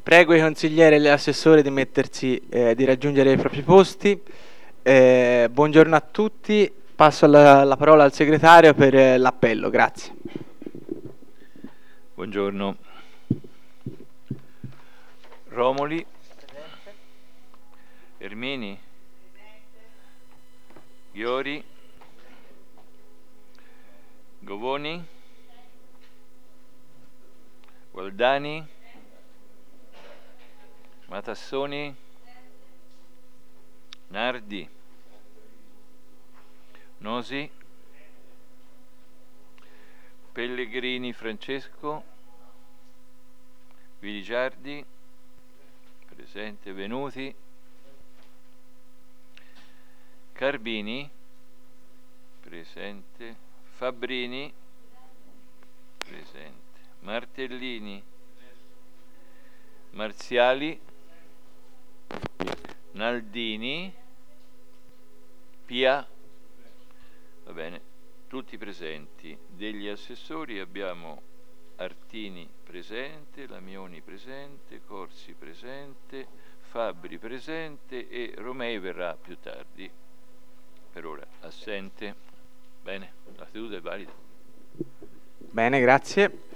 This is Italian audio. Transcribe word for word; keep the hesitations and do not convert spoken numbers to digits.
Prego i consiglieri e gli assessori di mettersi, eh, di raggiungere i propri posti. Eh, buongiorno a tutti. Passo la, la parola al segretario per eh, l'appello. Grazie. Buongiorno. Romoli. Presente. Ermini. Ghiori. Govoni. Gualdani. Matassoni. Nardi. Nosi. Pellegrini Francesco. Viligiardi. Presente. Venuti. Carbini. Presente. Fabbrini. Presente. Martellini. Marziali. Naldini. Pia. Va bene, tutti presenti. Degli assessori abbiamo Artini presente, Lamioni presente, Corsi presente, Fabbri presente e Romei verrà più tardi. Per ora assente. Bene, la seduta è valida. Bene, grazie.